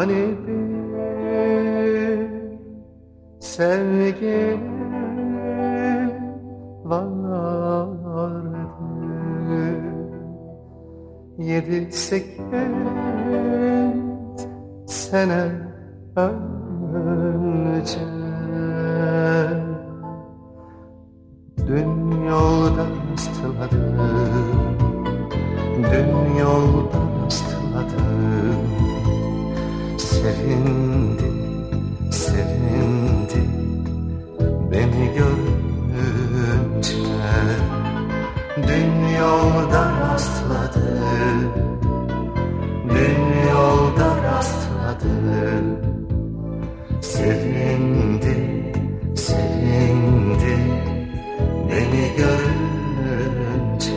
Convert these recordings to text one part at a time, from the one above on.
Hani bir sevgilim vardı, 7-8 sene önce. Dün yolda rastladım, dün yolda rastladım. Sevindi, sevindi beni görünce. Dün yolda rastladım, dün yolda rastladım. Sevindi, sevindi beni görünce.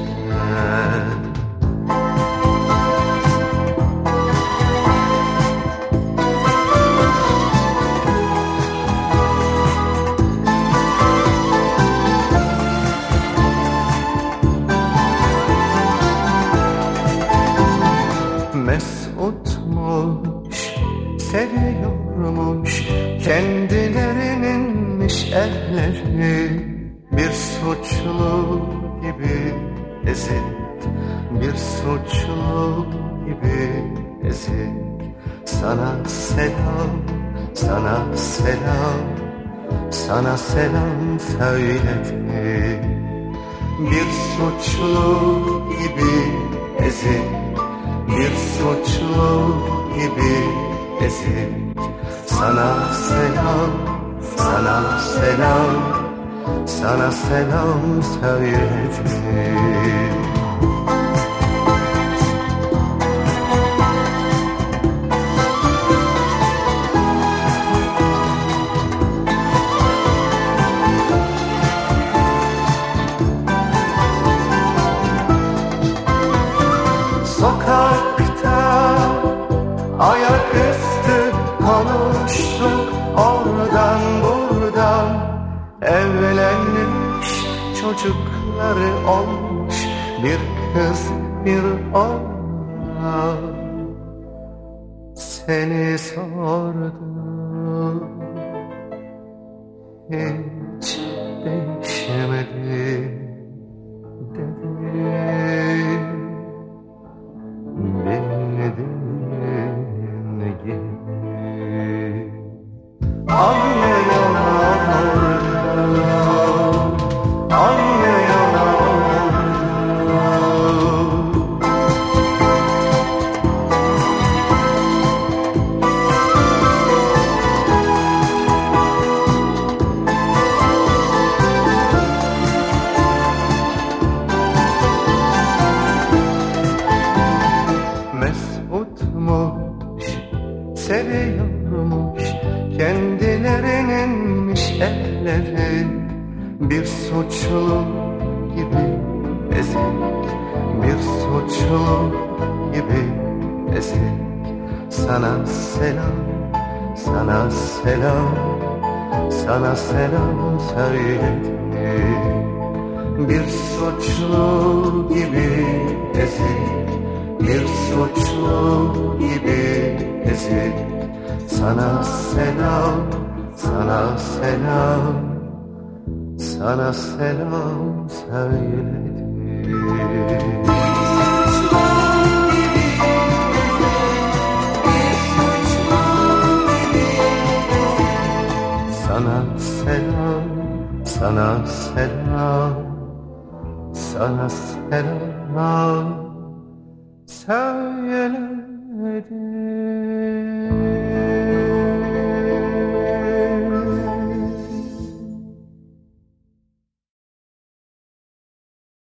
Mesutmuş, seviyormuş, kendilerininmiş elleri. Bir suçlu gibi ezik, bir suçlu gibi ezik. Sana selam, sana selam, sana selam söyledi. Bir suçlu gibi ezik, bir suçlu gibi ezik. Sana selam, sana selam, sana selam söyledi. Sokakta ayaküstü konuştuk, oradan buradan. Evlenmiş, çocukları olmuş, bir kız bir oğlan. Seni sordum, hiç değişmedi dedi. Bilmediğin gibi anlayan ağlarım, anlayan ağlarım. Mesutmuş, seviyormuş, kendilerininmiş elleri. Bir suçlu gibi ezik, bir suçlu gibi ezik. Sana selam, sana selam, sana selam söyledi. Bir suçlu gibi ezik, bir suçlu gibi ezik. Sana selam, sana selam, sana selam söyledi. Sana selam, sana selam, sana selam söyledi.